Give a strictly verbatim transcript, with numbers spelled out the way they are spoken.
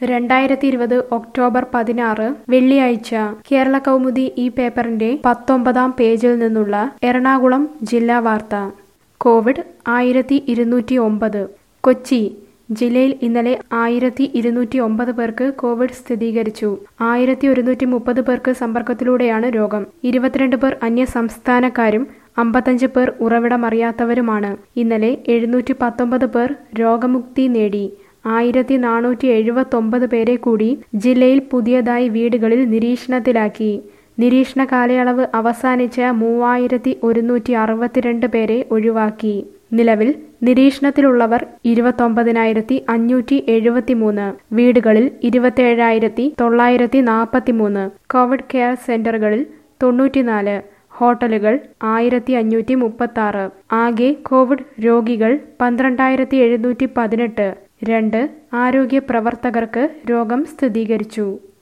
രണ്ടായിരത്തി ഇരുപത് ഒക്ടോബർ പതിനാറ് വെള്ളിയാഴ്ച കേരള കൗമുദി ഈ പേപ്പറിന്റെ പത്തൊമ്പതാം പേജിൽ നിന്നുള്ള എറണാകുളം ജില്ലാ വാർത്ത. കോവിഡ് ആയിരത്തി ഇരുന്നൂറ്റി ഒമ്പത്. കൊച്ചി ജില്ലയിൽ ഇന്നലെ ആയിരത്തി ഇരുന്നൂറ്റി ഒമ്പത് പേർക്ക് കോവിഡ് സ്ഥിരീകരിച്ചു. ആയിരത്തി ഒരുന്നൂറ്റി മുപ്പത് പേർക്ക് സമ്പർക്കത്തിലൂടെയാണ് രോഗം. ഇരുപത്തിരണ്ട് പേർ അന്യ സംസ്ഥാനക്കാരും അമ്പത്തഞ്ച് പേർ ഉറവിടമറിയാത്തവരുമാണ്. ഇന്നലെ എഴുന്നൂറ്റി പത്തൊമ്പത് പേർ രോഗമുക്തി നേടി. ആയിരത്തി നാനൂറ്റി എഴുപത്തി ഒമ്പത് പേരെ കൂടി ജില്ലയിൽ പുതിയതായി വീടുകളിൽ നിരീക്ഷണത്തിലാക്കി. നിരീക്ഷണ കാലയളവ് അവസാനിച്ച മൂവായിരത്തി ഒരുന്നൂറ്റി അറുപത്തിരണ്ട് പേരെ ഒഴിവാക്കി. നിലവിൽ നിരീക്ഷണത്തിലുള്ളവർ ഇരുപത്തൊമ്പതിനായിരത്തി അഞ്ഞൂറ്റി എഴുപത്തി മൂന്ന്, വീടുകളിൽ ഇരുപത്തേഴായിരത്തി തൊള്ളായിരത്തി നാൽപ്പത്തി മൂന്ന്, കോവിഡ് കെയർ സെന്ററുകളിൽ തൊണ്ണൂറ്റിനാല്, ഹോട്ടലുകൾ ആയിരത്തി അഞ്ഞൂറ്റി മുപ്പത്തി ആറ്. ആകെ കോവിഡ് രോഗികൾ പന്ത്രണ്ടായിരത്തി എഴുന്നൂറ്റി പതിനെട്ട്. രണ്ട് ആരോഗ്യ പ്രവർത്തകർക്ക് രോഗം സ്ഥിരീകരിച്ചു.